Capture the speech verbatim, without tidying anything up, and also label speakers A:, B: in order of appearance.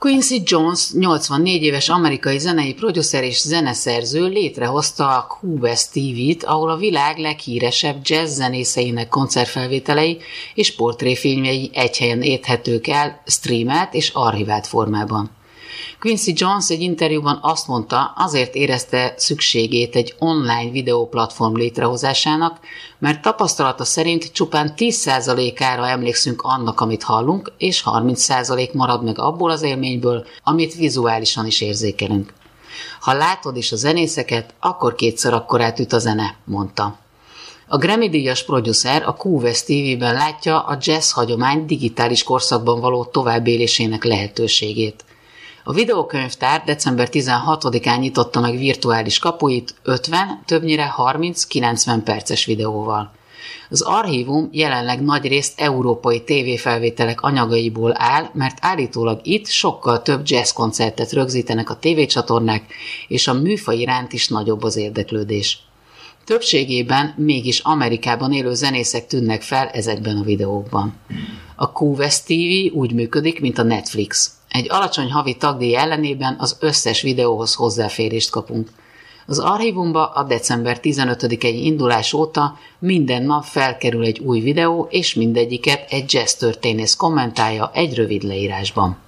A: Quincy Jones, nyolcvannégy éves amerikai zenei producer és zeneszerző létrehozta a Q-West té vét, ahol a világ leghíresebb jazz zenészeinek koncertfelvételei és portréfilmjei egy helyen érthetők el, streamelt és archivált formában. Quincy Jones egy interjúban azt mondta, azért érezte szükségét egy online videóplatform létrehozásának, mert tapasztalata szerint csupán tíz százalékára emlékszünk annak, amit hallunk, és harminc százalék marad meg abból az élményből, amit vizuálisan is érzékelünk. Ha látod is a zenészeket, akkor kétszer akkorát üt a zene, mondta. A Grammy-díjas producer a Q-West té vében látja a jazz hagyomány digitális korszakban való továbbélésének lehetőségét. A videókönyvtár december tizenhatodikán nyitotta meg virtuális kapuit ötven, többnyire harminc-kilencven perces videóval. Az archívum jelenleg nagyrészt európai tévéfelvételek anyagaiból áll, mert állítólag itt sokkal több jazzkoncertet rögzítenek a tévécsatornák, és a műfaj iránt is nagyobb az érdeklődés. Többségében mégis Amerikában élő zenészek tűnnek fel ezekben a videókban. A Q-West té vé úgy működik, mint a Netflix. Egy alacsony havi tagdíj ellenében az összes videóhoz hozzáférést kapunk. Az archívumba a december tizenötödikei indulás óta minden nap felkerül egy új videó, és mindegyiket egy jazz történész kommentálja egy rövid leírásban.